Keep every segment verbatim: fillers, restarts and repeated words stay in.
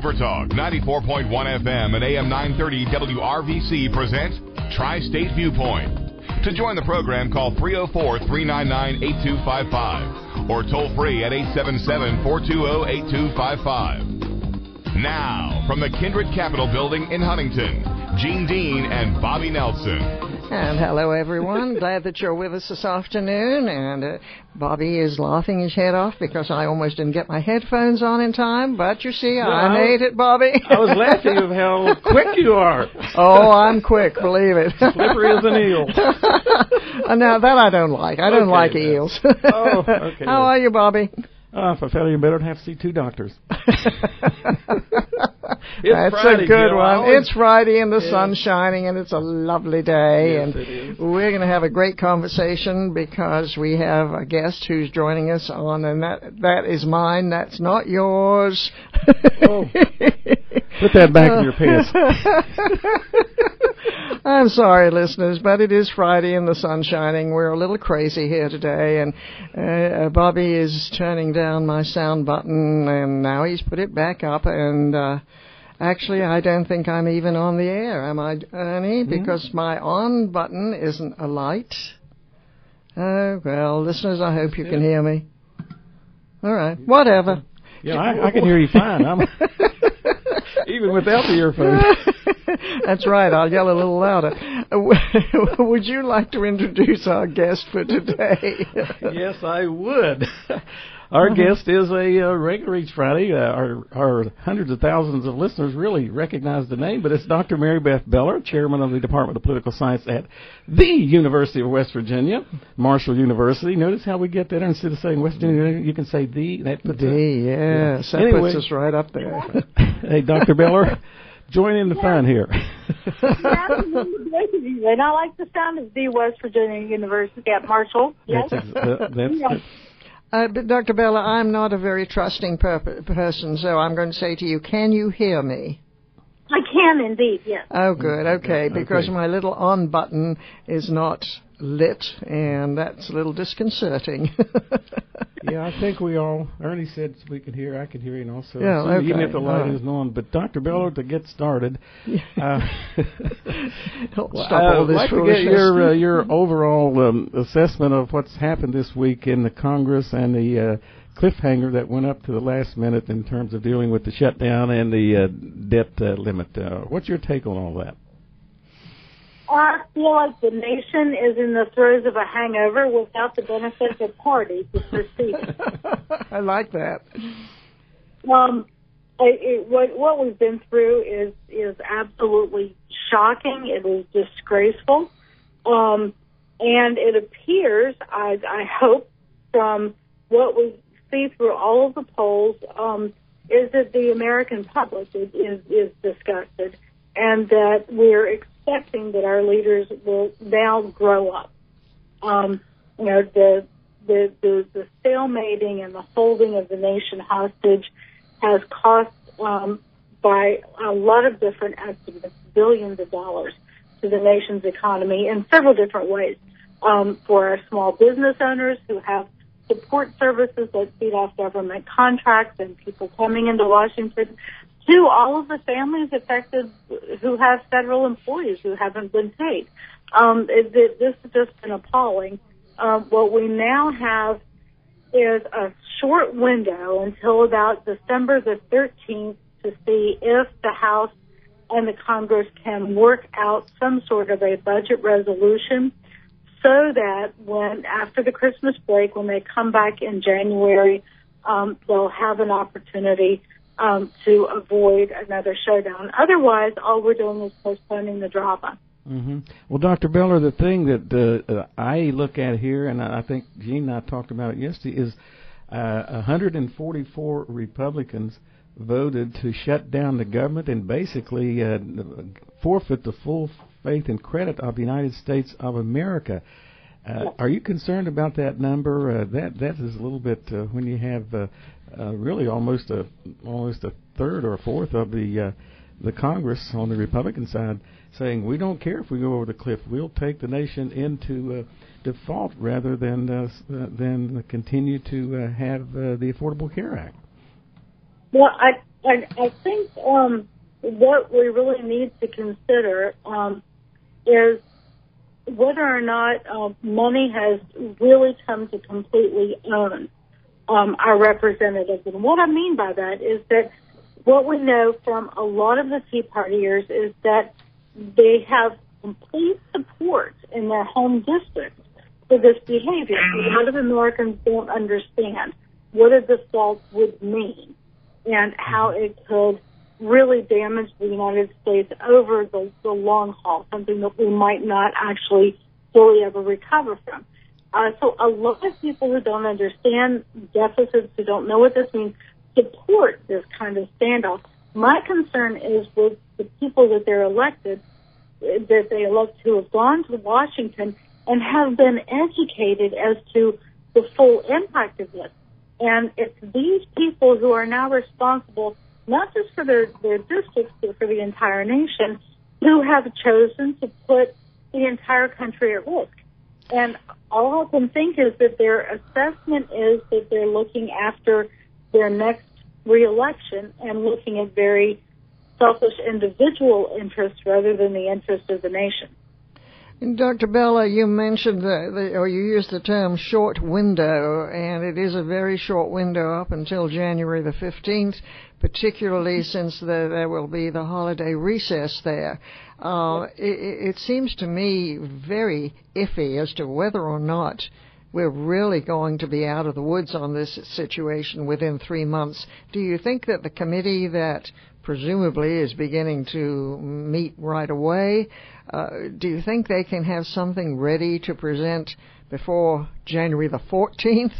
Super Talk ninety-four point one F M and A M nine thirty W R V C present Tri-State Viewpoint. To join the program, call three oh four, three nine nine, eight two five five or toll free at eight seven seven, four two zero, eight two five five. Now, from the Kindred Capitol Building in Huntington, Gene Dean and Bobby Nelson. And hello, everyone. Glad that you're with us this afternoon. And uh, Bobby is laughing his head off because I almost didn't get my headphones on in time. But you see, no, I, I made it, Bobby. I was laughing at how quick you are. Oh, I'm quick, believe it. Slippery as an eel. uh, now, that I don't like. I don't okay, like then. eels. Oh, okay. How are you, Bobby? Uh, if I felt any better, I'd have to see two doctors. That's Friday, a good Joe. one. Always... It's Friday and the yeah. sun's shining and it's a lovely day. Yes, and it is. We're going to have a great conversation because we have a guest who's joining us on, and that that is mine. That's not yours. Oh. Put that back in your pants. I'm sorry, listeners, but it is Friday and the sun's shining. We're a little crazy here today, and uh, Bobby is turning down my sound button, and now he's put it back up, and uh, actually I don't think I'm even on the air, am I, Ernie? Mm-hmm. Because my on button isn't alight. Oh, well, listeners, I hope you can hear me. All right, whatever. Yeah, I, I can hear you fine. I'm even without the earphones. That's right. I'll yell a little louder. Would you like to introduce our guest for today? Yes, I would. Our uh-huh. guest is a uh, regular each Friday. Uh, our, our hundreds of thousands of listeners really recognize the name, but it's Doctor Mary Beth Beller, chairman of the Department of Political Science at the University of West Virginia, Marshall University. Notice how we get that instead of saying West Virginia, you can say the. That puts the, yeah. yes. That anyway, puts us right up there. Hey, Doctor Beller, join in the fun here. And I like the sound of the West Virginia University at Marshall. Yes. That's, uh, that's yeah. Uh, but Doctor Bella, I'm not a very trusting per- person, so I'm going to say to you, can you hear me? I can indeed, yes. Oh, good, okay, because okay. my little on button is not lit, and that's a little disconcerting. Yeah, I think we all, Ernie said we could hear, I could hear you also. Yeah, so okay. Even if the light uh, isn't on. But Doctor Beller, to get started, uh, Don't well, stop all I'd this like foolishness. to get your, uh, your overall um, assessment of what's happened this week in the Congress and the uh, cliffhanger that went up to the last minute in terms of dealing with the shutdown and the uh, debt uh, limit. Uh, what's your take on all that? I feel like the nation is in the throes of a hangover without the benefit of party to proceed. I like that. Um, it, it, what, what we've been through is is absolutely shocking. It is disgraceful, um, and it appears, I, I hope, from what we see through all of the polls, um, is that the American public is is, is disgusted, and that we're expecting that our leaders will now grow up. Um, you know, the, the the the stalemating and the holding of the nation hostage has cost, um, by a lot of different estimates, billions of dollars to the nation's economy in several different ways. Um, for our small business owners who have support services that feed off government contracts and people coming into Washington, to all of the families affected who have federal employees who haven't been paid. Um, it, it, this has just been appalling. Uh, what we now have is a short window until about December the thirteenth to see if the House and the Congress can work out some sort of a budget resolution so that when, after the Christmas break, when they come back in January, um, they'll have an opportunity Um, to avoid another showdown. Otherwise, all we're doing is postponing the drama. Mm-hmm. Well, Doctor Beller, the thing that uh, uh, I look at here, and I think Gene and I talked about it yesterday, is uh, one hundred forty-four Republicans voted to shut down the government and basically uh, forfeit the full faith and credit of the United States of America. Uh, are you concerned about that number? Uh, that that is a little bit uh, when you have uh, uh, really almost a almost a third or a fourth of the uh, the Congress on the Republican side saying we don't care if we go over the cliff. We'll take the nation into uh, default rather than uh, than continue to uh, have uh, the Affordable Care Act. Well, I And I think um, what we really need to consider um, is whether or not uh, money has really come to completely own um, our representatives. And what I mean by that is that what we know from a lot of the Tea Partiers is that they have complete support in their home districts for this behavior. A lot of Americans don't understand what a default would mean and how it could really damage the United States over the, the long haul, something that we might not actually fully ever recover from. Uh, so a lot of people who don't understand deficits, who don't know what this means, support this kind of standoff. My concern is with the people that they're elected, that they elect to have gone to Washington and have been educated as to the full impact of this. And it's these people who are now responsible, not just for their, their districts, but for the entire nation, who have chosen to put the entire country at risk. And all I can think is that their assessment is that they're looking after their next reelection and looking at very selfish individual interests rather than the interests of the nation. Doctor Bella, you mentioned, the, the, or you used the term short window, and it is a very short window up until January the fifteenth, particularly since the, there will be the holiday recess there. Uh, it, it seems to me very iffy as to whether or not we're really going to be out of the woods on this situation within three months. Do you think that the committee that presumably is beginning to meet right away, uh, do you think they can have something ready to present before January the fourteenth?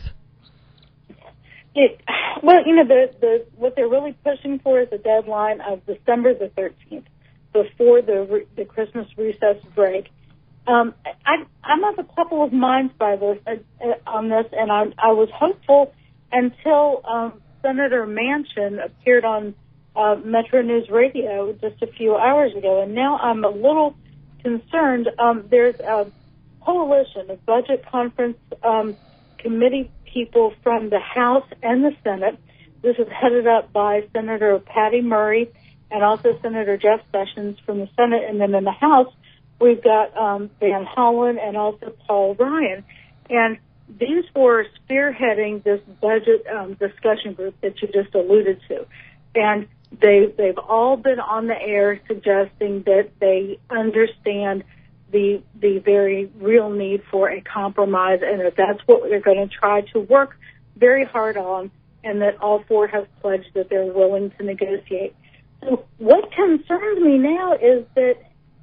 It, well, you know, the, the, what they're really pushing for is a deadline of December the thirteenth, before the the Christmas recess break. Um, I, I'm of a couple of minds by this uh, on this, and I, I was hopeful until um, Senator Manchin appeared on uh, Metro News Radio just a few hours ago, and now I'm a little concerned. Um, there's a coalition, a budget conference um, committee people from the House and the Senate. This is headed up by Senator Patty Murray and also Senator Jeff Sessions from the Senate, and then in the House, we've got um, Van Hollen and also Paul Ryan. And these were spearheading this budget um, discussion group that you just alluded to. And they, they've all been on the air suggesting that they understand the the very real need for a compromise, and that that's what they're going to try to work very hard on, and that all four have pledged that they're willing to negotiate. So what concerns me now is that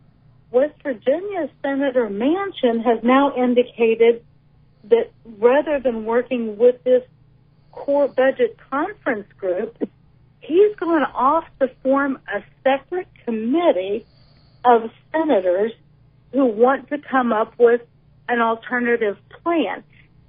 West Virginia's Senator Manchin has now indicated that rather than working with this core budget conference group, he's gone off to form a separate committee of senators who want to come up with an alternative plan.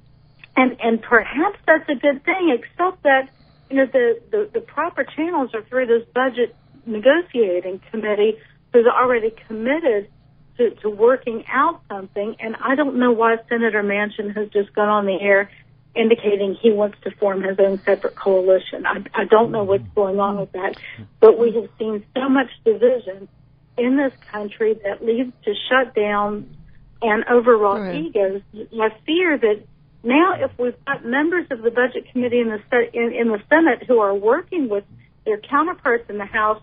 And and perhaps that's a good thing, except that, you know, the, the, the proper channels are through this budget negotiating committee who's already committed to, to working out something. And I don't know why Senator Manchin has just gone on the air indicating he wants to form his own separate coalition. I, I don't know what's going on with that, but we have seen so much division in this country that leads to shutdowns and overwrought right. egos. I fear that now if we've got members of the Budget Committee in the, in, in the Senate who are working with their counterparts in the House,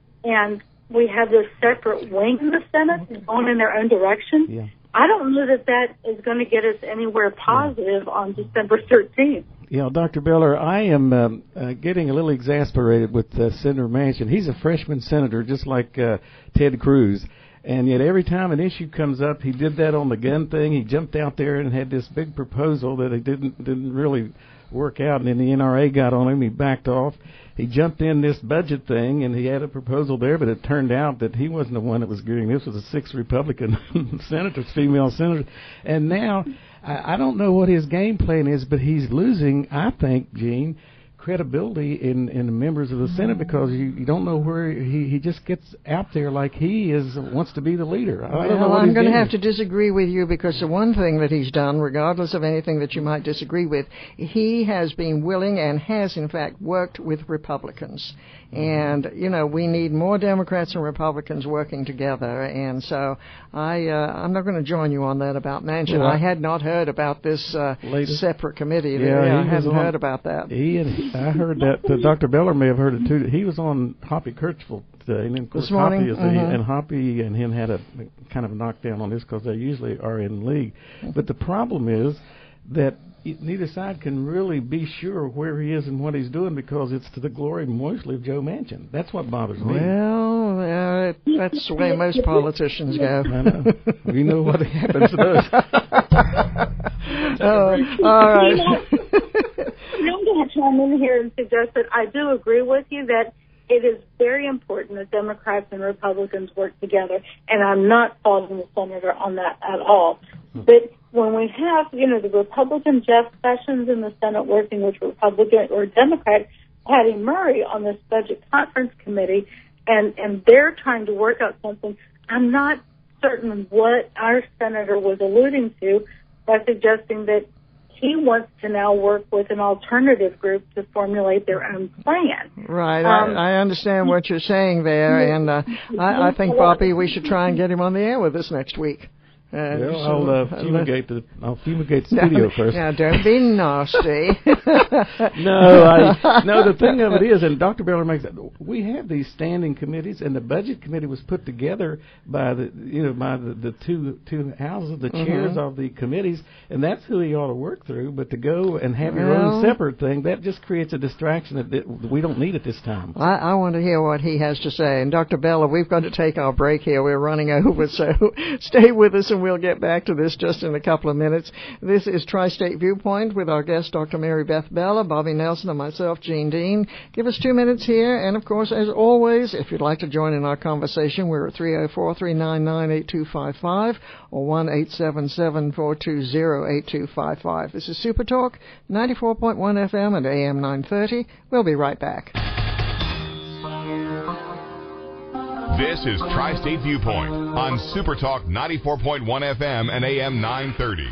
and we have this separate wing in the Senate going in their own direction, yeah. I don't know that that is going to get us anywhere positive yeah. on December thirteenth. Yeah, Doctor Beller, I am um, uh, getting a little exasperated with uh, Senator Manchin. He's a freshman senator, just like uh, Ted Cruz. And yet every time an issue comes up, he did that on the gun thing. He jumped out there and had this big proposal that it didn't didn't really work out. And then the N R A got on him. He backed off. He jumped in this budget thing, and he had a proposal there, but it turned out that he wasn't the one that was doing this. It was a six Republican senators, female senators. And now I, I don't know what his game plan is, but he's losing, I think, Gene, credibility in, in the members of the Senate because you, you don't know where he, he just gets out there like he is wants to be the leader. I don't know well, what I'm going to doing. have to disagree with you because the one thing that he's done, regardless of anything that you might disagree with, he has been willing and has, in fact, worked with Republicans. And, you know, we need more Democrats and Republicans working together. And so I, uh, I'm not going to join you on that about Manchin. Well, I had not heard about this uh, separate committee. Yeah, yeah I he hadn't on, heard about that. He and he, I heard that uh, Doctor Beller may have heard it too. He was on Hoppy Kirchhoff today, and of course this morning, Hoppy is mm-hmm. a, and Hoppy and him had a kind of a knockdown on this because they usually are in league. But the problem is that neither side can really be sure where he is and what he's doing because it's to the glory mostly of Joe Manchin. That's what bothers me. Well, uh, that's the way most politicians go. I know. We know what happens to us. Oh, all right. You know, I'm going to chime in here and suggest that I do agree with you that it is very important that Democrats and Republicans work together, and I'm not faulting the senator on that at all. But when we have, you know, the Republican Jeff Sessions in the Senate working with Republican or Democrat Patty Murray on this budget conference committee, and, and they're trying to work out something, I'm not certain what our senator was alluding to by suggesting that he wants to now work with an alternative group to formulate their own plan. Right. Um, I, I understand what you're saying there, and uh, I, I think, Bobby, we should try and get him on the air with us next week. Uh, well, so, I'll uh, fumigate the I'll fumigate the studio no, first. Now, don't be nasty. no, I, no. The thing of it is, and Doctor Beller makes that we have these standing committees, and the budget committee was put together by the you know by the, the two two houses, the chairs mm-hmm. of the committees, and that's who he ought to work through. But to go and have your well, own separate thing, that just creates a distraction that, that we don't need at this time. I, I want to hear what he has to say. And Doctor Beller, we've got to take our break here. We're running over, so stay with us, and we'll get back to this just in a couple of minutes. This is Tri-State Viewpoint with our guest, Doctor Mary Beth Bella, Bobby Nelson, and myself, Gene Dean. Give us two minutes here, and of course, as always, if you'd like to join in our conversation, we're at three oh four, three nine nine, eight two five five or one eight seven seven, four two zero, eight two five five. This is Super Talk, ninety-four point one F M and A M nine thirty. We'll be right back. This is Tri-State Viewpoint on Super Talk ninety-four point one F M and A M nine thirty.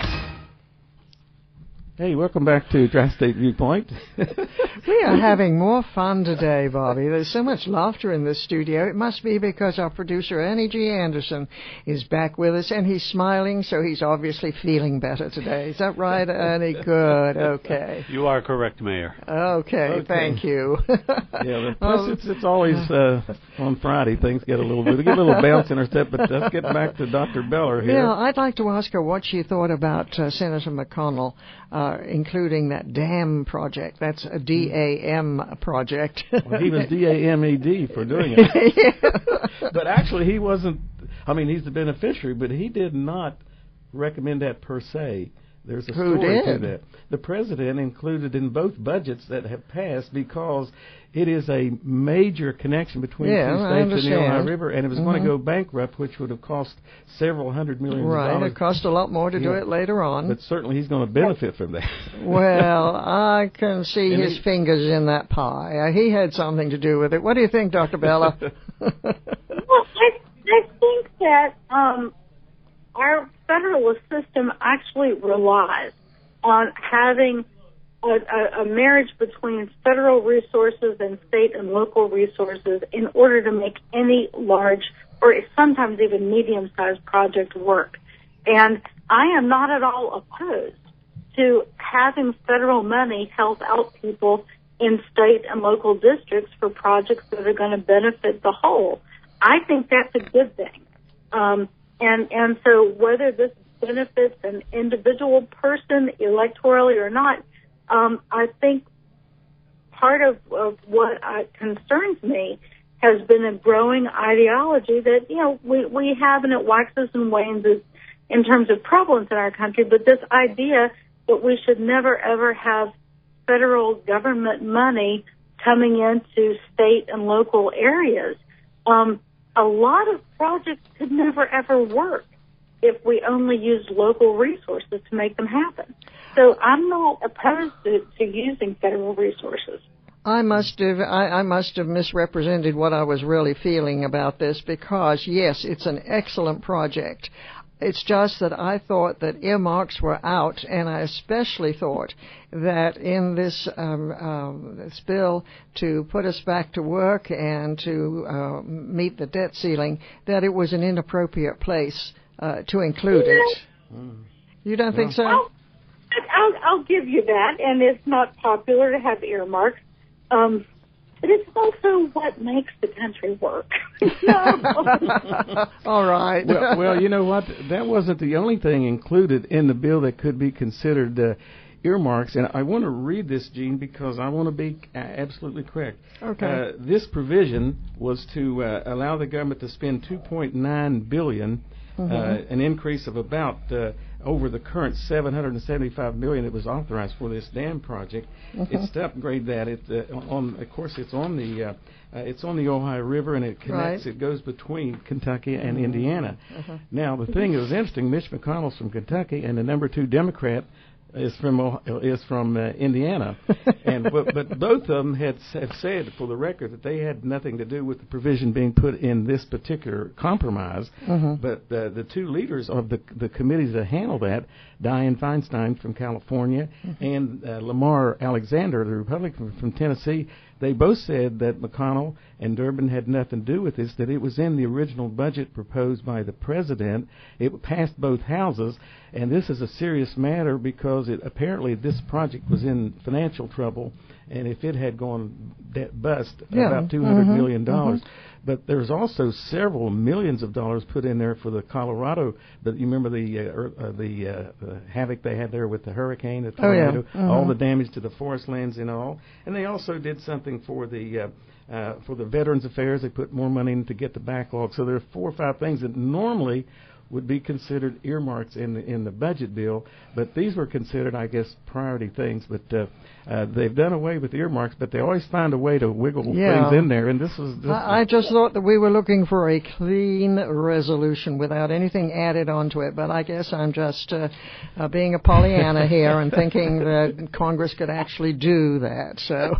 Hey, welcome back to Tri-State Viewpoint. We are having more fun today, Bobby. There's so much laughter in this studio. It must be because our producer, Ernie G. Anderson, is back with us, and he's smiling, so he's obviously feeling better today. Is that right, Ernie? Good. Okay. You are correct, Mayor. Okay. Okay. Thank you. Yeah, plus it's, it's always uh, on Friday. Things get a little bit, get a little bounce in her step, but let's get back to Doctor Beller here. Yeah, I'd like to ask her what she thought about uh, Senator McConnell uh, including that DAM project. That's a D A M project. Well, he was D A M E D for doing it. Yeah. But actually he wasn't, I mean, he's the beneficiary, but he did not recommend that per se. There's a Who story did? to that. The president included in both budgets that have passed because it is a major connection between yeah, two I states and the Ohio understand. River, and it was mm-hmm. going to go bankrupt, which would have cost several hundred million right. dollars. It cost a lot more to do Yeah. it later on. But certainly he's going to benefit from that. Well, I can see And his he- fingers in that pie. Uh, he had something to do with it. What do you think, Doctor Bella? Well, I, I think that um, our federalist system actually relies on having a, a, a marriage between federal resources and state and local resources in order to make any large or sometimes even medium-sized project work. And I am not at all opposed to having federal money help out people in state and local districts for projects that are going to benefit the whole. I think that's a good thing. Um, and, and so whether this benefits an individual person electorally or not, um, I think part of, of what uh, concerns me has been a growing ideology that, you know, we, we have, and it waxes and wanes as, in terms of prevalence in our country, but this idea that we should never, ever have federal government money coming into state and local areas. Um, a lot of projects could never, ever work if we only used local resources to make them happen. so I'm not opposed to, to using federal resources. I must have I, I must have misrepresented what I was really feeling about this, because yes, it's an excellent project. It's just that I thought that earmarks were out, and I especially thought that in this, um, um, this bill to put us back to work and to uh, meet the debt ceiling, that it was an inappropriate place uh, to include it. Mm. You don't think so? I'll, I'll, I'll give you that, and it's not popular to have earmarks. Um, but it's also what makes the country work. All right. well, well, you know what? That wasn't the only thing included in the bill that could be considered uh, earmarks. And I want to read this, Gene, because I want to be uh, absolutely correct. Okay. Uh, this provision was to uh, allow the government to spend two point nine billion dollars, mm-hmm. uh, an increase of about uh, over the current seven hundred seventy-five million dollars that was authorized for this dam project. Mm-hmm. It's to upgrade that. It, uh, on, of course, it's on the uh, uh, it's on the Ohio River, and it connects. Right. It goes between Kentucky and mm-hmm. Indiana. Uh-huh. Now, the thing that was interesting, Mitch McConnell's from Kentucky, and the number two Democrat is from is from uh, Indiana, and but, but both of them had have said for the record that they had nothing to do with the provision being put in this particular compromise. Mm-hmm. But uh, the two leaders of the the committee that handle that, Dianne Feinstein from California mm-hmm. and uh, Lamar Alexander, the Republican from Tennessee, they both said that McConnell and Durbin had nothing to do with this, that it was in the original budget proposed by the president. It passed both houses, and this is a serious matter because it apparently this project was in financial trouble, and if it had gone debt bust, yeah. about two hundred mm-hmm. million dollars. Mm-hmm. But there's also several millions of dollars put in there for the Colorado. But you remember the uh, uh, the uh, uh, havoc they had there with the hurricane, the tornado, oh, yeah. mm-hmm. all the damage to the forest lands and all. And they also did something for the uh, uh, for the Veterans Affairs. They put more money in to get the backlog. So there are four or five things that normally would be considered earmarks in the, in the budget bill, but these were considered, I guess, priority things. But uh, uh, they've done away with earmarks, but they always find a way to wiggle yeah. things in there. And this was. This I, I just thought that we were looking for a clean resolution without anything added onto it. But I guess I'm just uh, uh, being a Pollyanna here and thinking that Congress could actually do that. So.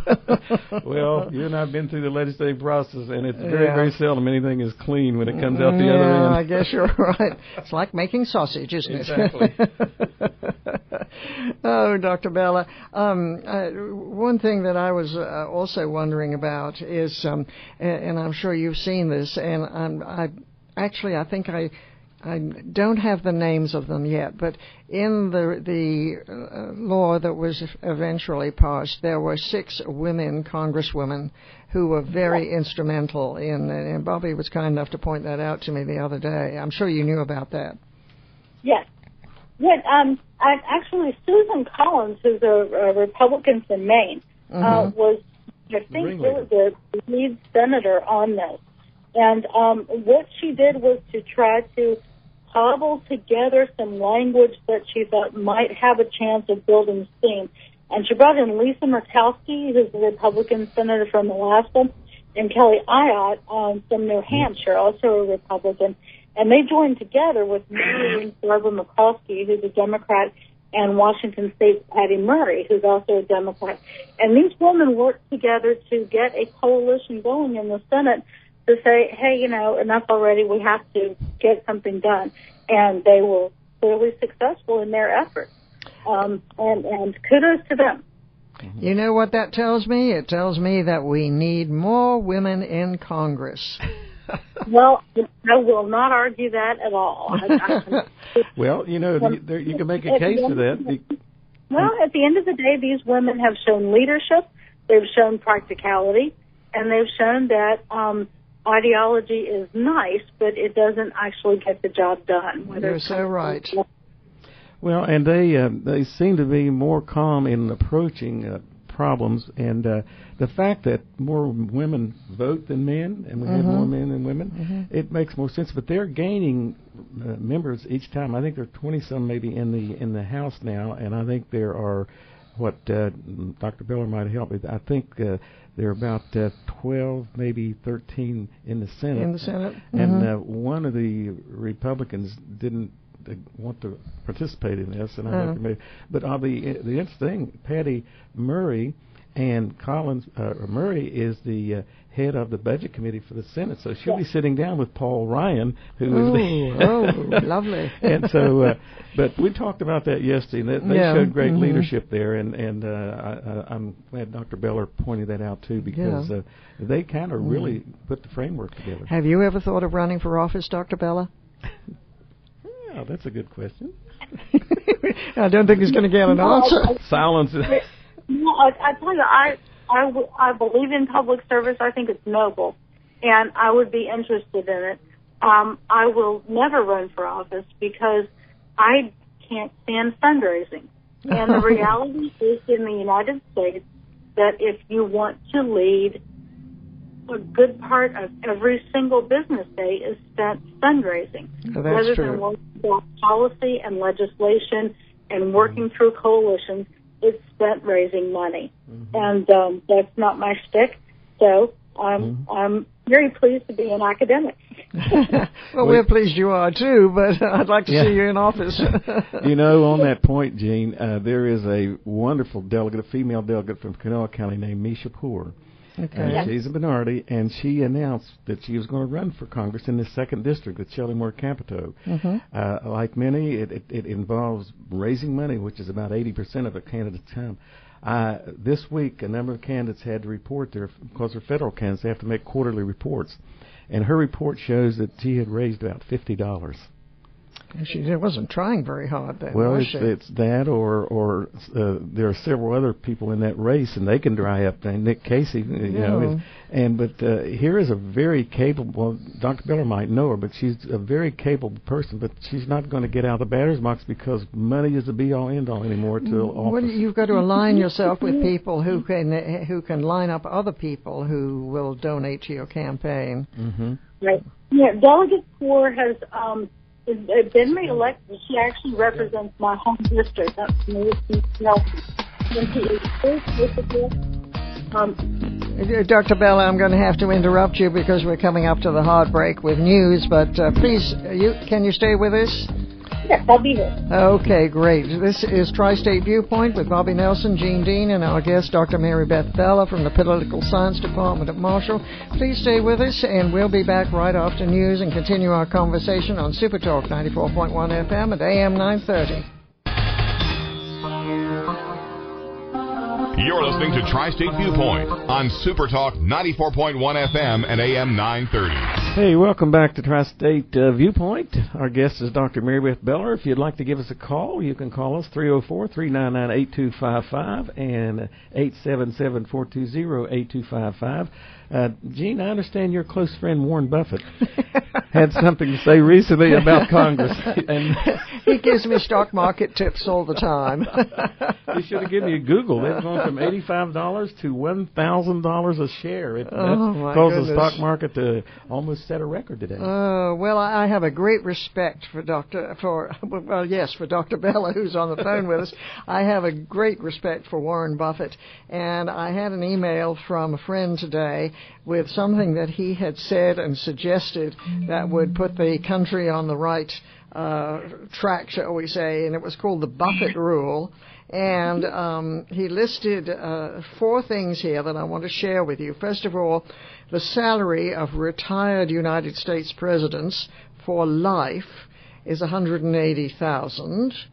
Well, you and I've been through the legislative process, and it's very, yeah. very seldom anything is clean when it comes out the yeah, other end. I guess you're right. It's like making sausage, isn't exactly. it? Exactly. Oh, Doctor Bella. Um, uh, one thing that I was uh, also wondering about is, um, and, and I'm sure you've seen this, and I'm, I actually I think I. I don't have the names of them yet, but in the the uh, law that was eventually passed, there were six women congresswomen who were very instrumental in, and Bobby was kind enough to point that out to me the other day. I'm sure you knew about that. Yes. Yeah, um, I, actually, Susan Collins, who's a, a Republican from Maine, mm-hmm. uh, was, I think, really the lead senator on this. And um, what she did was to try to cobble together some language that she thought might have a chance of building steam. And she brought in Lisa Murkowski, who's a Republican senator from Alaska, and Kelly Ayotte um, from New Hampshire, also a Republican. And they joined together with Mary Barbara Murkowski, who's a Democrat, and Washington State's Patty Murray, who's also a Democrat. And these women worked together to get a coalition going in the Senate to say, hey, you know, enough already, we have to get something done. And they were clearly successful in their efforts. Um, and, and kudos to them. You know what that tells me? It tells me that we need more women in Congress. Well, I will not argue that at all. I, I, well, you know, um, there, you can make a case for that. Well, at the end of the day, these women have shown leadership, they've shown practicality, and they've shown that um, ideology is nice, but it doesn't actually get the job done. You're so right. Well, and they uh, they seem to be more calm in approaching uh, problems, and uh, the fact that more women vote than men, and we mm-hmm. have more men than women, mm-hmm. it makes more sense. But they're gaining uh, members each time. I think there are twenty some maybe in the in the House now, and I think there are what uh, Doctor Beller might help me. I think uh, there are about uh, twelve, maybe thirteen in the Senate. In the Senate, and mm-hmm. uh, one of the Republicans didn't to want to participate in this, and I Uh-huh. recommend. But uh, the the interesting thing, Patty Murray and Collins uh, Murray is the uh, head of the budget committee for the Senate, so she'll be sitting down with Paul Ryan, who oh, is the oh, lovely. And so, uh, but we talked about that yesterday, and they, they Yeah. showed great Mm-hmm. leadership there, and and uh, I, I, I'm glad Doctor Beller pointed that out too, because Yeah. uh, they kind of really put the framework together. Have you ever thought of running for office, Doctor Bella? Yeah, that's a good question. I don't think he's going to get an answer. Silence. No, I, I tell you, I, I, w- I believe in public service. I think it's noble, and I would be interested in it. Um, I will never run for office because I can't stand fundraising. And the reality is in the United States that if you want to lead, a good part of every single business day is spent fundraising. Oh, that's rather true. than working about policy and legislation and working through coalitions, it's spent raising money. Mm-hmm. And um, that's not my shtick. So I'm, mm-hmm. I'm very pleased to be an academic. Well, we're pleased you are too, but I'd like to yeah. see you in office. You know, on that point, Gene, uh, there is a wonderful delegate, a female delegate from Kanawha County named Misha Poor. Okay. Uh, Yeah. She's a minority, and she announced that she was going to run for Congress in the second district, the Shelly-Moore-Capito. Mm-hmm. Uh, like many, it, it, it involves raising money, which is about eighty percent of a candidate's time. Uh, this week, a number of candidates had to report their, because they're federal candidates, they have to make quarterly reports. And her report shows that she had raised about fifty dollars. She wasn't trying very hard then, Well, was it's, she? it's that, or or uh, there are several other people in that race, and they can dry up. And Nick Casey, you Yeah. know, is, and but uh, here is a very capable. Well, Doctor Beller might know her, but she's a very capable person. But she's not going to get out of the batter's box because money is the be all end all anymore to office. Well, you've got to align yourself with people who can who can line up other people who will donate to your campaign. Mm-hmm. Right. Yeah, Delegate Poor has um, been reelected. She actually represents my home district. That's Nelson. When she is first visible, um, Uh, Doctor Bella, I'm going to have to interrupt you because we're coming up to the hard break with news, but uh, please, uh, you can you stay with us? yes, I'll be here. Okay, great. This is Tri-State Viewpoint with Bobby Nelson, Gene Dean, and our guest, Doctor Mary Beth Bella from the Political Science Department at Marshall. Please stay with us, and we'll be back right after news and continue our conversation on Super Talk ninety-four point one F M at A M nine thirty. You're listening to Tri-State Viewpoint on Super Talk ninety-four point one F M and A M nine thirty. Hey, welcome back to Tri-State uh, Viewpoint. Our guest is Doctor Mary Beth Beller. If you'd like to give us a call, you can call us three oh four, three nine nine, eight two five five and eight seven seven, four two zero, eight two five five. Uh, Gene, I understand your close friend Warren Buffett had something to say recently about Congress. And He gives me stock market tips all the time. you should have given me a Google. They've gone from eighty-five dollars to one thousand dollars a share. It, Oh, that's my caused the goodness. stock market to almost set a record today. Uh, well, I I have a great respect for Doctor for well, yes, for Doctor Bella, who's on the phone with us. I have a great respect for Warren Buffett, and I had an email from a friend today with something that he had said and suggested that would put the country on the right uh, track, shall we say, and it was called the Buffett Rule. And um, he listed uh, four things here that I want to share with you. First of all, the salary of retired United States presidents for life is one hundred eighty thousand dollars.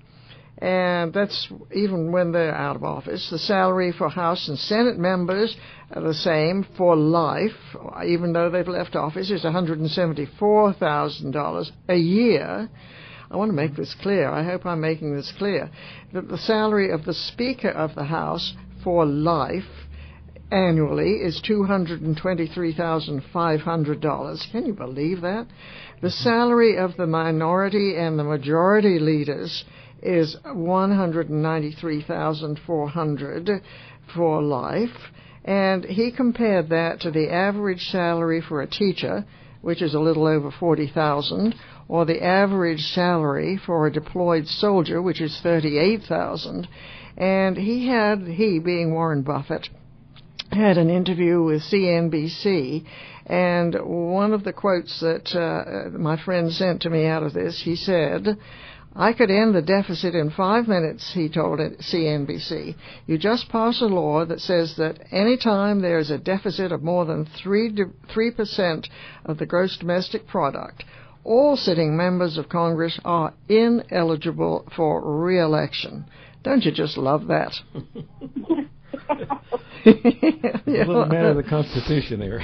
And that's even when they're out of office. The salary for House and Senate members are the same for life, even though they've left office, is one hundred seventy-four thousand dollars a year. I want to make this clear. I hope I'm making this clear. That the salary of the Speaker of the House for life annually is two hundred twenty-three thousand five hundred dollars. Can you believe that? The salary of the minority and the majority leaders is one hundred ninety-three thousand four hundred dollars for life. And he compared that to the average salary for a teacher, which is a little over forty thousand dollars, or the average salary for a deployed soldier, which is thirty-eight thousand dollars. And he had, he being Warren Buffett, had an interview with C N B C, and one of the quotes that uh, my friend sent to me out of this, he said, I could end the deficit in five minutes, he told C N B C. You just pass a law that says that any time there is a deficit of more than three percent of the gross domestic product, all sitting members of Congress are ineligible for re-election. Don't you just love that? A little man of the Constitution there.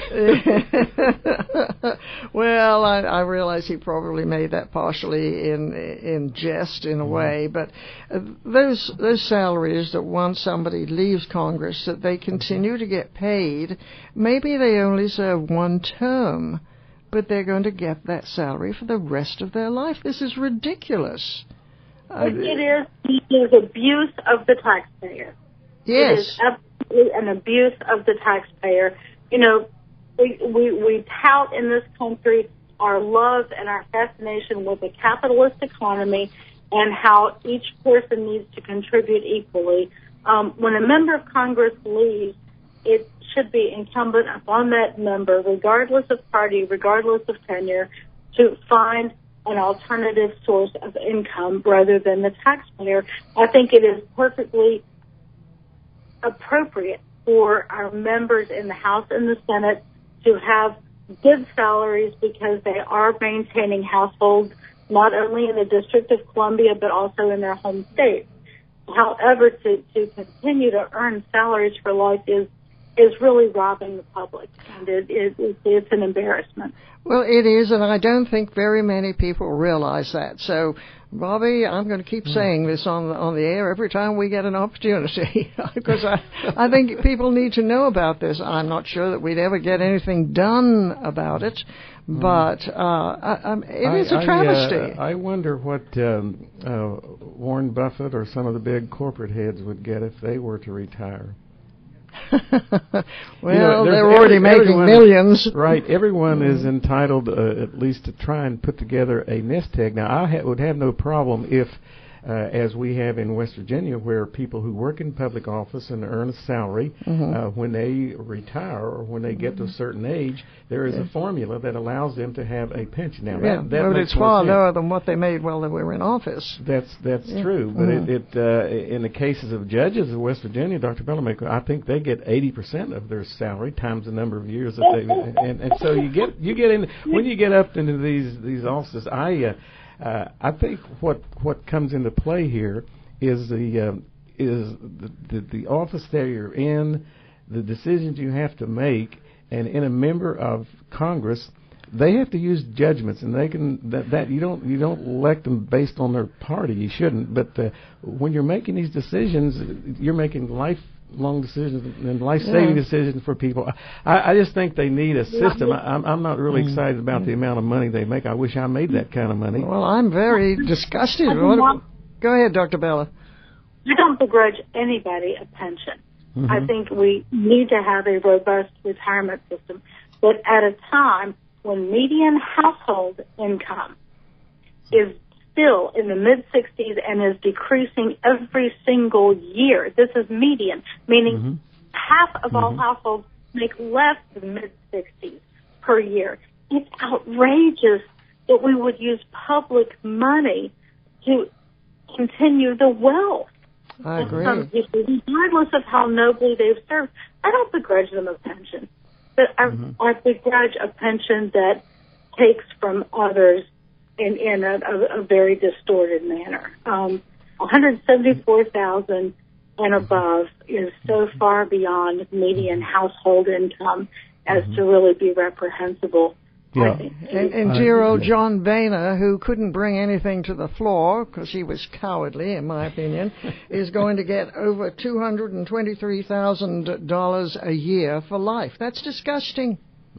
Well, I, I realize he probably made that partially in in jest in a way, but uh, those those salaries that once somebody leaves Congress, that they continue to get paid, maybe they only serve one term, but they're going to get that salary for the rest of their life. This is ridiculous. Uh, it is it is abuse of the taxpayer. Yes. It is absolutely an abuse of the taxpayer. You know, we, we, we tout in this country our love and our fascination with the capitalist economy and how each person needs to contribute equally. Um, when a member of Congress leaves, it should be incumbent upon that member, regardless of party, regardless of tenure, to find an alternative source of income rather than the taxpayer. I think it is perfectly appropriate for our members in the House and the Senate to have good salaries because they are maintaining households not only in the District of Columbia but also in their home state. However, to, to continue to earn salaries for life is is really robbing the public, and it, it, it, it's an embarrassment. Well, it is, and I don't think very many people realize that. So, Bobby, I'm going to keep mm. saying this on the, on the air every time we get an opportunity, because I, I think people need to know about this. I'm not sure that we'd ever get anything done about it, mm. but uh, I, I, it I, is a travesty. I, uh, I wonder what um, uh, Warren Buffett or some of the big corporate heads would get if they were to retire. Well, you know, they're already every, making millions. Right. Everyone mm. is entitled uh, at least to try and put together a nest egg. Now, I ha- would have no problem if, uh, as we have in West Virginia, where people who work in public office and earn a salary, mm-hmm. uh, when they retire or when they get to a certain age, there is yeah. a formula that allows them to have a pension. Now, yeah, that, that but makes it's far sense. lower than what they made while they were in office. That's that's yeah. true, but mm-hmm. it, it uh, in the cases of judges in West Virginia, Doctor Bellarmine, I think they get eighty percent of their salary times the number of years that they, and, and so you get you get in when you get up into these these offices. I uh, uh, I think what what comes into play here is the uh, is the, the the office that you're in, the decisions you have to make. And in a member of Congress, they have to use judgments, and they can that, that you don't you don't elect them based on their party. You shouldn't. But uh, when you're making these decisions, you're making lifelong decisions and life-saving yeah. decisions for people. I, I just think they need a system. I, I'm I'm not really excited about the amount of money they make. I wish I made that kind of money. Well, I'm very disgusted. What, go ahead, Doctor Bella. I don't begrudge anybody a pension. Mm-hmm. I think we need to have a robust retirement system, but at a time when median household income is still in the mid-sixties and is decreasing every single year. This is median, meaning mm-hmm. half of mm-hmm. all households make less than mid-sixties per year. It's outrageous that we would use public money to continue the wealth. I agree. Some people, regardless of how nobly they've served, I don't begrudge them a pension, but I, mm-hmm. I begrudge a pension that takes from others in, in a, a, a very distorted manner. Um, one hundred seventy-four thousand dollars and above is so far beyond median household income as mm-hmm. to really be reprehensible. Yeah. And, and dear old John Boehner, who couldn't bring anything to the floor because he was cowardly, in my opinion, is going to get over two hundred twenty-three thousand dollars a year for life. That's disgusting.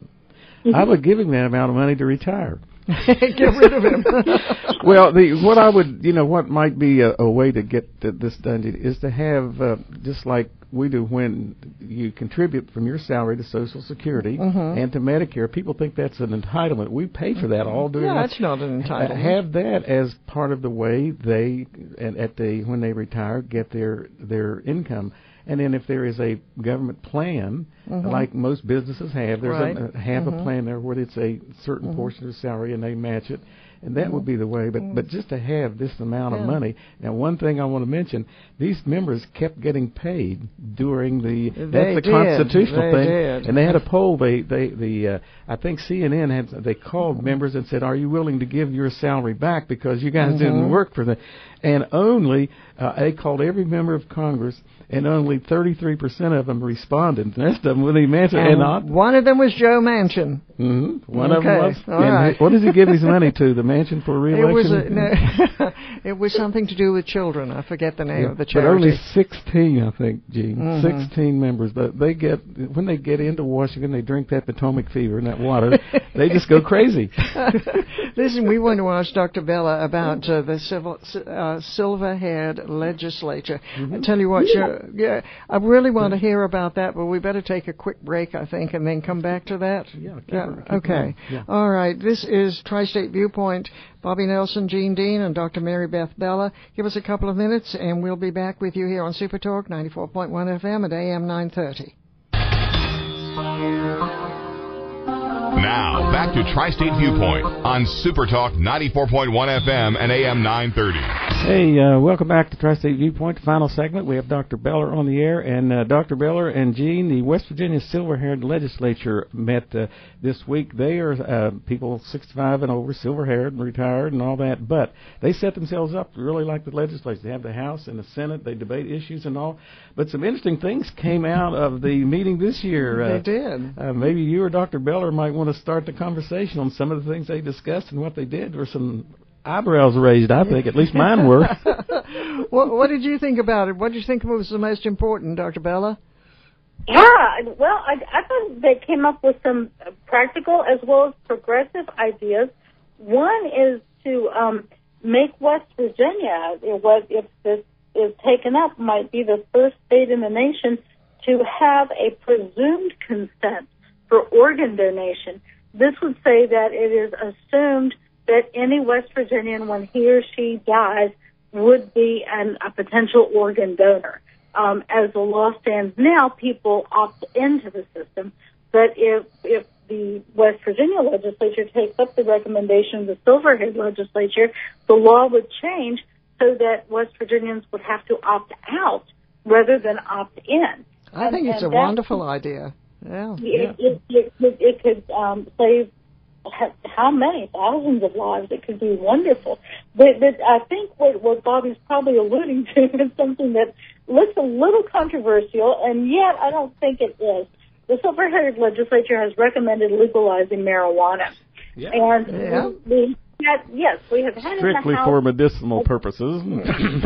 I would give him that amount of money to retire. Get rid of him. Well, the, what I would, you know, what might be a, a way to get th- this done is to have, uh, just like we do when you contribute from your salary to Social Security mm-hmm. and to Medicare. People think that's an entitlement. We pay for that all during. Yeah, that's not an entitlement. Have that as part of the way they, and at the when they retire, get their their income. And then if there is a government plan, mm-hmm. like most businesses have, there's right. a, a, have mm-hmm. a plan there where it's a certain mm-hmm. portion of the salary and they match it. and that mm-hmm. would be the way. But mm-hmm. but just to have this amount yeah. of money. Now, one thing I want to mention: these members kept getting paid during the. They that's the did. constitutional they thing. Did. And they had a poll. They they the uh, I think C N N had they called members and said, "Are you willing to give your salary back because you guys mm-hmm. didn't work for the?" And only uh, they called every member of Congress, and only thirty-three percent of them responded. The rest of them wouldn't even answer. And, and not, one of them was Joe Manchin. Mm-hmm. One okay. of them was. All right. What does he give his money to? The Mansion for re-election? It was a, no, it was something to do with children. I forget the name yeah, of the charity. But only sixteen, I think, Gene. Mm-hmm. Sixteen members. But they get when they get into Washington, they drink that Potomac fever and that water. They just go crazy. Listen, we want to ask Doctor Bella about uh, the civil, uh, silver-haired legislature. Mm-hmm. I tell you what, yeah. yeah, I really want to hear about that, but we better take a quick break, I think, and then come back to that. Yeah. yeah. Keep Okay. Yeah. All right. This is Tri-State Viewpoint. Bobby Nelson, Gene Dean, and Doctor Mary Beth Bella. Give us a couple of minutes, and we'll be back with you here on Super Talk ninety-four point one F M at A M nine thirty. Now, back to Tri-State Viewpoint on Super Talk ninety-four point one F M and A M nine thirty. Hey, uh, welcome back to Tri-State Viewpoint, the final segment. We have Doctor Beller on the air, and uh, Doctor Beller and Gene, the West Virginia Silver-Haired Legislature met uh, this week. They are uh, people sixty-five and over, silver-haired and retired and all that, but they set themselves up really like the legislature. They have the House and the Senate. They debate issues and all, but some interesting things came out of the meeting this year. Uh, they did. Uh, maybe you or Doctor Beller might want to start the conversation on some of the things they discussed and what they did. There were some eyebrows raised, I think. At least mine were. what, what did you think about it? What did you think was the most important, Doctor Bella? Yeah, well, I, I thought they came up with some practical as well as progressive ideas. One is to um, make West Virginia, what if this is taken up, might be the first state in the nation to have a presumed consent for organ donation. This would say that it is assumed that any West Virginian, when he or she dies, would be an, a potential organ donor. Um, as the law stands now, people opt into the system. But if if the West Virginia legislature takes up the recommendation of the Silver-Haired legislature, the law would change so that West Virginians would have to opt out rather than opt in. I think and, it's and a wonderful idea. Yeah. It, it, it, it, it could um, save how many thousands of lives. It could be wonderful. But, but I think what, what Bobby's probably alluding to is something that looks a little controversial, and yet I don't think it is. The Silver-Haired legislature has recommended legalizing marijuana. Yeah. And yeah. we had, yes, we have had strictly in the House, for medicinal purposes. in,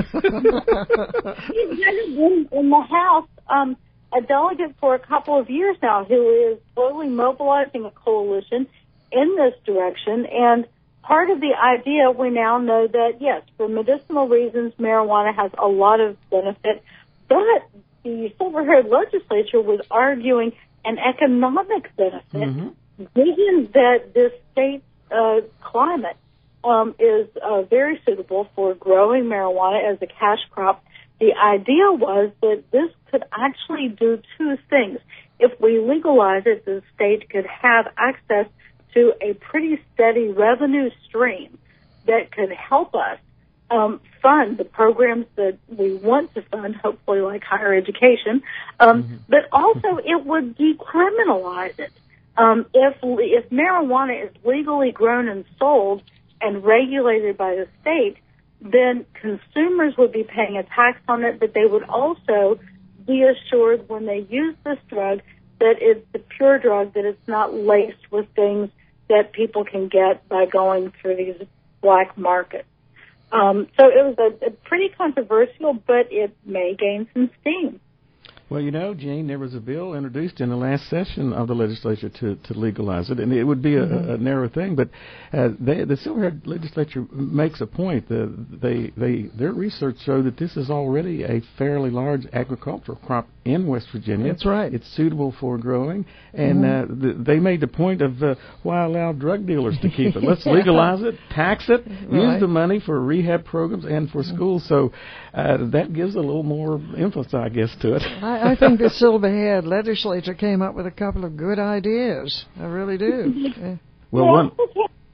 in the House, um, a delegate for a couple of years now who is slowly mobilizing a coalition in this direction. And part of the idea, we now know that, yes, for medicinal reasons, marijuana has a lot of benefit, but the Silver-Haired legislature was arguing an economic benefit, mm-hmm. given that this state uh, climate um, is uh, very suitable for growing marijuana as a cash crop. The idea was that this could actually do two things. If we legalize it, the state could have access to a pretty steady revenue stream that could help us um, fund the programs that we want to fund, hopefully like higher education, um, mm-hmm. but also it would decriminalize it. Um, if, if marijuana is legally grown and sold and regulated by the state, then consumers would be paying a tax on it, but they would also be assured when they use this drug that it's a pure drug, that it's not laced with things that people can get by going through these black markets. Um, so it was a, a pretty controversial, but it may gain some steam. Well, you know, Gene, there was a bill introduced in the last session of the legislature to, to legalize it, and it would be a, mm-hmm. a narrow thing. But uh, they, the Silver-Haired legislature makes a point. Uh, they, they, their research showed that this is already a fairly large agricultural crop in West Virginia. That's right. It's suitable for growing, and mm-hmm. uh, the, they made the point of uh, why allow drug dealers to keep it? Let's legalize it, tax it, right. use the money for rehab programs and for schools. So uh, that gives a little more emphasis, I guess, to it. I, I think the Silver-Haired legislature came up with a couple of good ideas. I really do. Yeah. Well, they one. Also came,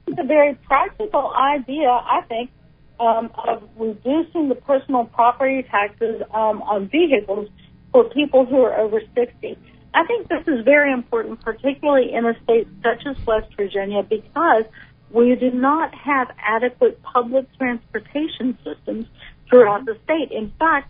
It's a very practical idea, I think, um, of reducing the personal property taxes um, on vehicles for people who are over sixty. I think this is very important, particularly in a state such as West Virginia, because we do not have adequate public transportation systems throughout the state. In fact,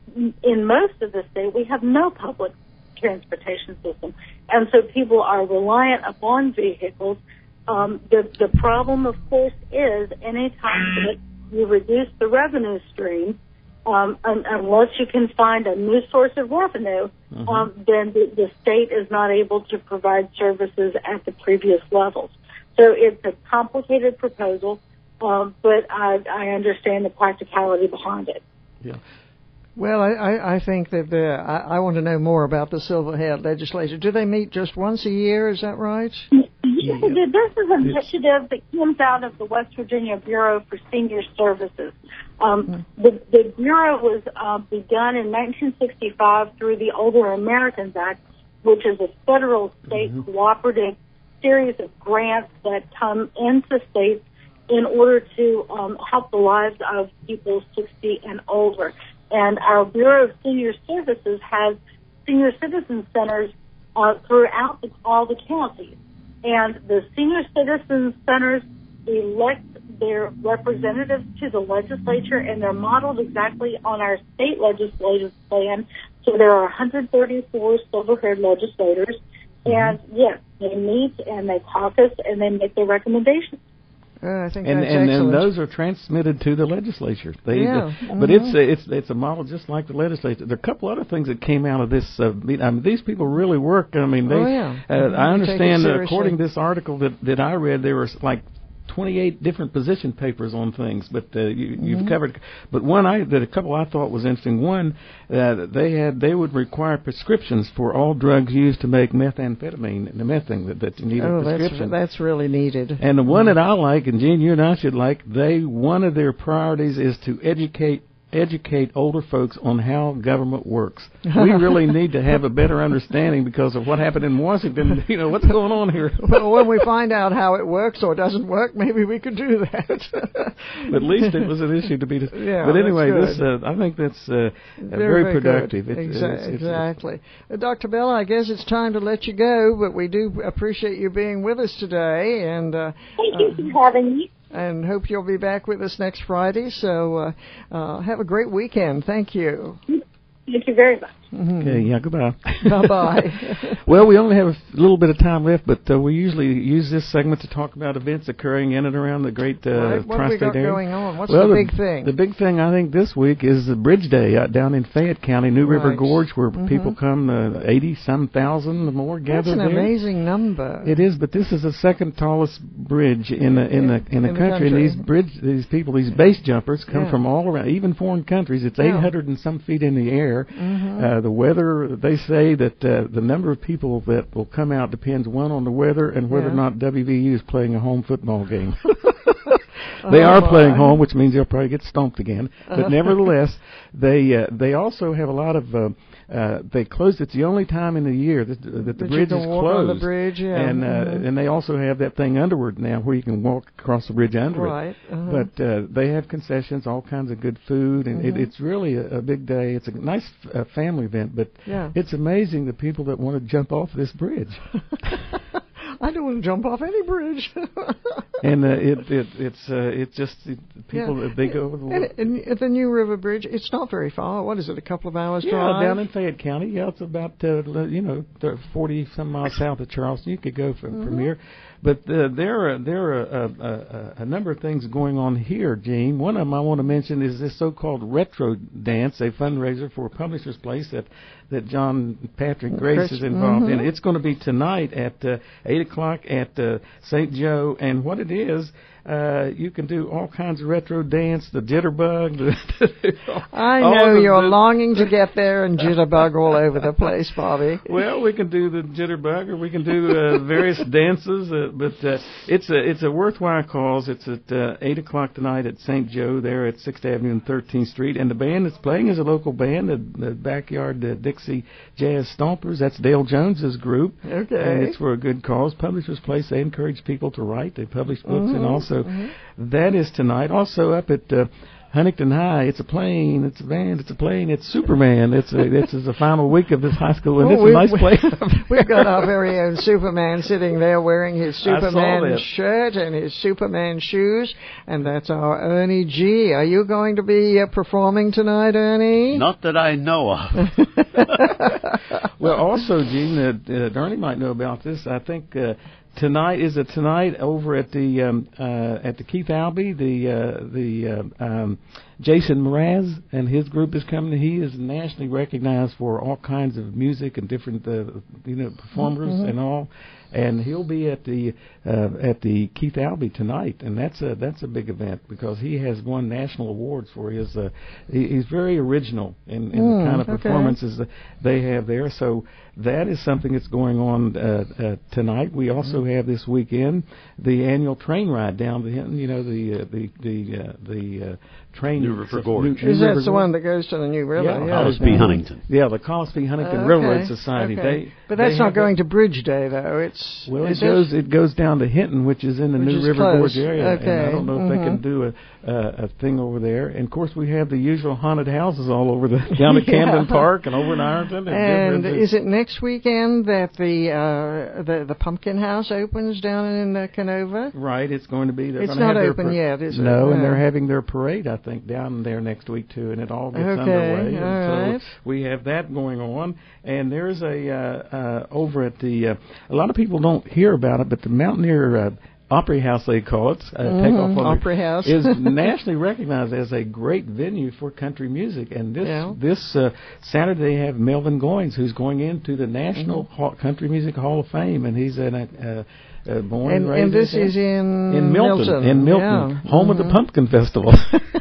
in most of the state, we have no public transportation system. And so people are reliant upon vehicles. Um, the, the problem, of course, is any time that you reduce the revenue stream, um, un- unless you can find a new source of revenue, mm-hmm. um, then the, the state is not able to provide services at the previous levels. So it's a complicated proposal, um, but I, I understand the practicality behind it. Yeah. Well, I, I, I think that the, I, I want to know more about the Silverhead legislature. Do they meet just once a year? Is that right? Yes, they did. This is an initiative that comes out of the West Virginia Bureau for Senior Services. Um, mm-hmm. the, the Bureau was uh, begun in nineteen sixty-five through the Older Americans Act, which is a federal state mm-hmm. cooperative series of grants that come into states in order to um, help the lives of people sixty and older. And our Bureau of Senior Services has senior citizen centers uh, throughout the, all the counties. And the senior citizen centers elect their representatives to the legislature, and they're modeled exactly on our state legislative plan. So there are one hundred thirty-four silver-haired legislators. Mm-hmm. And, yes, they meet and they caucus and they make their recommendations. Uh, I think and that's and, excellent. and those are transmitted to the legislature. They, yeah. the, mm-hmm. But it's a, it's it's a model just like the legislature. There are a couple other things that came out of this. Uh, I mean, these people really work. I mean, they. Oh, yeah. uh, mm-hmm. I understand that seriously. according to this article that that I read, there was like twenty-eight different position papers on things, but uh, you, mm-hmm. you've covered. But one I that a couple I thought was interesting. One, uh, they had they would require prescriptions for all drugs used to make methamphetamine, the methane that, that you need oh, a prescription. That's, that's really needed. And the one that I like, and Gene, you and I should like, they one of their priorities is to educate educate older folks on how government works. We really need to have a better understanding because of what happened in Washington. You know, what's going on here? Well, when we find out how it works or doesn't work, maybe we could do that. But at least it was an issue to be discussed. Yeah, but anyway, this uh, I think that's uh, very, very, very productive. It's, Exa- it's, exactly. It's, uh, Doctor Bell, I guess it's time to let you go, but we do appreciate you being with us today. And uh, Thank you uh, for having me. And hope you'll be back with us next Friday. So uh, uh, have a great weekend. Thank you. Thank you very much. Mm-hmm. Okay, yeah, goodbye. Bye-bye. Well, we only have a little bit of time left, but uh, we usually use this segment to talk about events occurring in and around the great uh, right. What tri-state have we got area. going on? What's well, the the big thing? The big thing, I think, this week is the Bridge Day uh, down in Fayette County, New River right. Gorge, where mm-hmm. people come, uh, eighty-some thousand or more gather there. That's an there. amazing number. It is, but this is the second tallest bridge in the in the in the, in the country. country. And these bridge, these people, these base jumpers, come yeah. from all around, even foreign countries. It's yeah. eight hundred and some feet in the air. Mm-hmm. Uh, the weather. They say that uh, the number of people that will come out depends one on the weather and whether yeah. or not W V U is playing a home football game. They oh are my. playing home, which means they'll probably get stomped again. But Uh-huh. nevertheless, they uh, they also have a lot of. Uh, uh, they close. It's the only time in the year that, that the That you bridge can is walk closed. on the bridge, yeah. And uh, mm-hmm. and they also have that thing underward now where you can walk across the bridge under right. it. Uh-huh. But uh, they have concessions, all kinds of good food, and mm-hmm. it, it's really a, a big day. It's a nice uh, family event, but yeah. it's amazing the people that want to jump off this bridge. I don't want to jump off any bridge. And uh, it it it's uh, it's just it, people yeah. they go over the and, and the New River Bridge. It's not very far. What is it? A couple of hours yeah, drive? down in Fayette County. Yeah, it's about uh, you know forty some miles south of Charleston. You could go from, mm-hmm. from here, but uh, there are there are a, a, a number of things going on here, Gene. One of them I want to mention is this so-called Retro Dance, a fundraiser for Publishers Place that that John Patrick Grace is involved mm-hmm. in. It's going to be tonight at uh, eight o'clock at uh, Saint Joe, and what it is, Uh, you can do all kinds of retro dance, the jitterbug. The I know the, you're the, longing to get there and jitterbug all over the place, Bobby. Well, we can do the jitterbug, or we can do uh, various dances, uh, but uh, it's a it's a worthwhile cause. It's at uh, eight o'clock tonight at Saint Joe there at Sixth Avenue and Thirteenth Street, and the band that's playing is a local band, the, the Backyard uh, Dixie Jazz Stompers. That's Dale Jones's group. Okay, and it's for a good cause. Publishers Place. They encourage people to write. They publish books, mm-hmm. and also. Mm-hmm. That is tonight. Also up at uh, Huntington High, it's a plane, it's a band, it's a plane, it's Superman. It's a, this is the final week of this high school, and oh, it's a nice place. We've got our very own Superman sitting there wearing his Superman shirt and his Superman shoes, and that's our Ernie G. Are you going to be uh, performing tonight, Ernie? Not that I know of. Well, also, Gene, uh, uh, Ernie might know about this. I think... Uh, Tonight is it tonight over at the um, uh, at the Keith Albee, the uh, the uh, um, Jason Mraz and his group is coming. He is nationally recognized for all kinds of music and different uh, you know performers mm-hmm. and all. And he'll be at the uh, at the Keith Albee tonight, and that's a that's a big event because he has won national awards for his. Uh, he, he's very original in, in mm, the kind of okay. performances that they have there. So that is something that's going on uh, uh, tonight. We also mm-hmm. have this weekend the annual train ride down the you know the uh, the the uh, the uh, train. New River Gorge. Is that the one that goes to the New River? Yeah, yeah. Collis B. Huntington. Yeah, the Collis B. Huntington uh, okay. Railroad Society. Okay. They, but that's they not going to Bridge Day, though. It's well, it is goes it? it goes down to Hinton, which is in the which New River close. Gorge area. Okay. And I don't know if mm-hmm. they can do a uh, a thing over there. And of course, we have the usual haunted houses all over the down at yeah. Camden Park and over in Ironton. And, and is it next weekend that the uh, the the Pumpkin House opens down in uh, Canova? Right, it's going to be. It's not open par- yet, is it? No, no, and they're having their parade, I think, down there next week too, and it all gets okay. underway. All and right. So we have that going on, and there's a uh, uh, over at the. Uh, a lot of people don't hear about it, but the Mountaineer uh, Opry House, they call it, uh, mm-hmm. Takeoff Opry House, is nationally recognized as a great venue for country music. And this yeah. this uh, Saturday they have Melvin Goins, who's going into the National mm-hmm. Hall, Country Music Hall of Fame, and he's in a. Uh, Uh, born and, and raised and this in, is in in Milton, Milton. in Milton, yeah. home mm-hmm. of the Pumpkin Festival.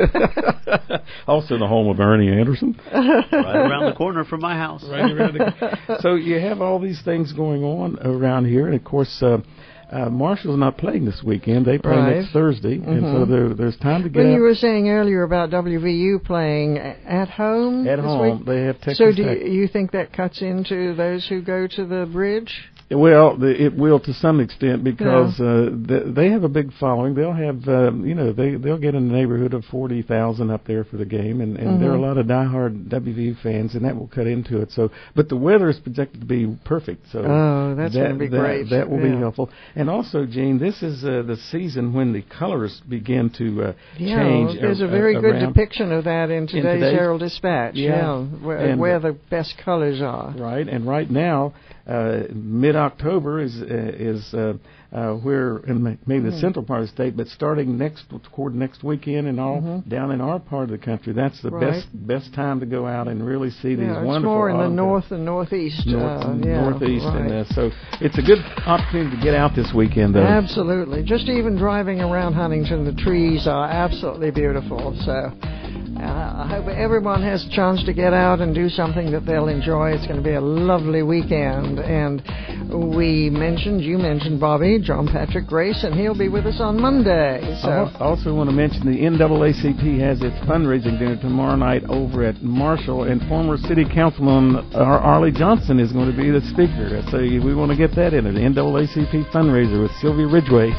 Also the home of Ernie Anderson. Right around the corner from my house. Right around the, so you have all these things going on around here, and of course. Uh, Uh, Marshall's not playing this weekend. They play right. next Thursday, mm-hmm. and so there, there's time to get Well, out. you were saying earlier about W V U playing at home At this home. week? They have Texas So do Tech. you, you think that cuts into those who go to the Bridge? Well, the, it will to some extent because yeah. uh, th- they have a big following. They'll have, um, you know, they they'll get in the neighborhood of forty thousand up there for the game, and, and mm-hmm. there are a lot of diehard W V U fans, and that will cut into it. So, but the weather is projected to be perfect. So, oh, that's that, going to be that, great. That will yeah. be helpful. And also, Gene, this is uh, the season when the colors begin to uh, yeah, change. There's a, a very a, good around. depiction of that in today's, in today's Herald Dispatch. Yeah, yeah where, and, where the best colors are. Right, and right now. Uh, mid-October is uh, is uh, uh, where in maybe the mm-hmm. central part of the state, but starting next toward next weekend and all mm-hmm. down in our part of the country, that's the right. best best time to go out and really see yeah, these it's wonderful. more in the autumn north and northeast. North, uh, yeah, northeast, right. and uh, so it's a good opportunity to get out this weekend, though. Absolutely, just even driving around Huntington, the trees are absolutely beautiful. So. Uh, I hope everyone has a chance to get out and do something that they'll enjoy. It's going to be a lovely weekend. And we mentioned, you mentioned Bobby, John Patrick Grace, and he'll be with us on Monday. So. I also want to mention the N double A C P has its fundraising dinner tomorrow night over at Marshall, and former City Councilman Ar- Arlie Johnson is going to be the speaker. So we want to get that in, the N double A C P fundraiser with Sylvia Ridgway.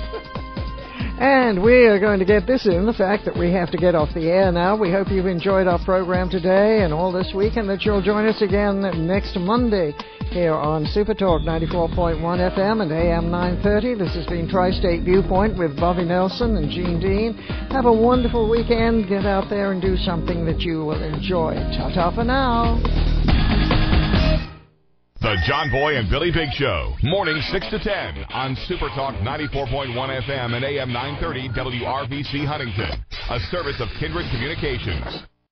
And we are going to get this in, the fact that we have to get off the air now. We hope you've enjoyed our program today and all this week, and that you'll join us again next Monday here on Super Talk ninety-four point one F M and A M nine thirty. This has been Tri-State Viewpoint with Bobby Nelson and Gene Dean. Have a wonderful weekend. Get out there and do something that you will enjoy. Ta-ta for now. The John Boy and Billy Big Show, morning six to ten on Super Talk ninety-four point one F M and A M nine thirty W R V C Huntington, a service of Kindred Communications.